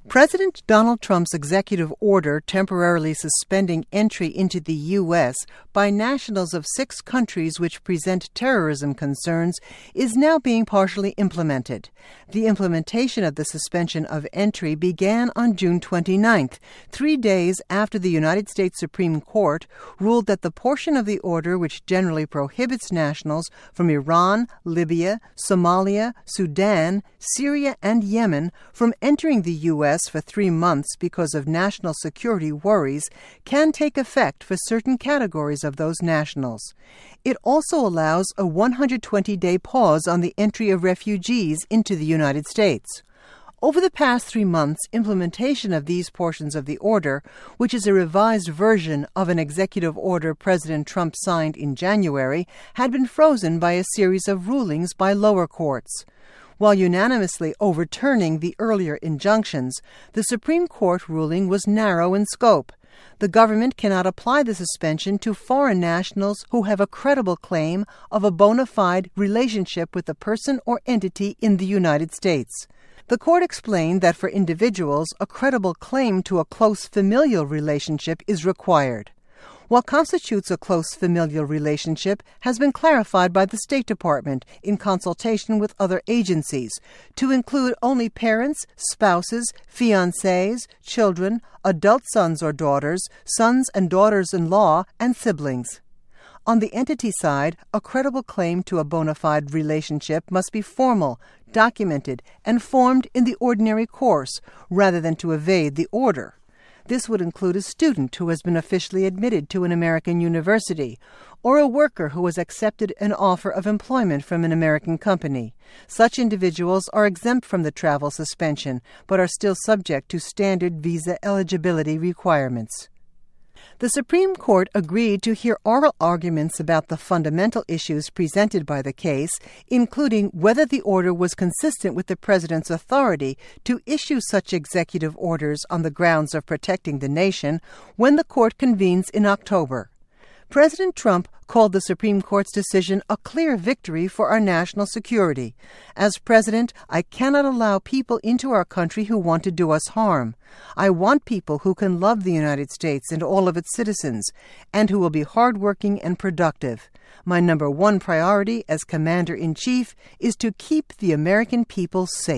President Donald Trump's executive order temporarily suspending entry into the U.S. by nationals of 6 countries which present terrorism concerns is now being partially implemented. The implementation of the suspension of entry began on June 29th, 3 days after the United States Supreme Court ruled that the portion of the order which generally prohibits nationals from Iran, Libya, Somalia, Sudan, Syria, and Yemen from entering the U.S. for 3 months because of national security worries can take effect for certain categories of those nationals. It also allows a 120-day pause on the entry of refugees into the United States. Over the past 3 months, implementation of these portions of the order, which is a revised version of an executive order President Trump signed in January, had been frozen by a series of rulings by lower courts. While unanimously overturning the earlier injunctions, the Supreme Court ruling was narrow in scope. The government cannot apply the suspension to foreign nationals who have a credible claim of a bona fide relationship with a person or entity in the United States. The court explained that for individuals, a credible claim to a close familial relationship is required. What constitutes a close familial relationship has been clarified by the State Department in consultation with other agencies to include only parents, spouses, fiancés, children, adult sons or daughters, sons and daughters-in-law, and siblings. On the entity side, a credible claim to a bona fide relationship must be formal, documented, and formed in the ordinary course, rather than to evade the order. This would include a student who has been officially admitted to an American university, or a worker who has accepted an offer of employment from an American company. Such individuals are exempt from the travel suspension, but are still subject to standard visa eligibility requirements. The Supreme Court agreed to hear oral arguments about the fundamental issues presented by the case, including whether the order was consistent with the President's authority to issue such executive orders on the grounds of protecting the nation when the court convenes in October. President Trump called the Supreme Court's decision a clear victory for our national security. As president, I cannot allow people into our country who want to do us harm. I want people who can love the United States and all of its citizens, and who will be hardworking and productive. My number 1 priority as Commander-in-Chief is to keep the American people safe.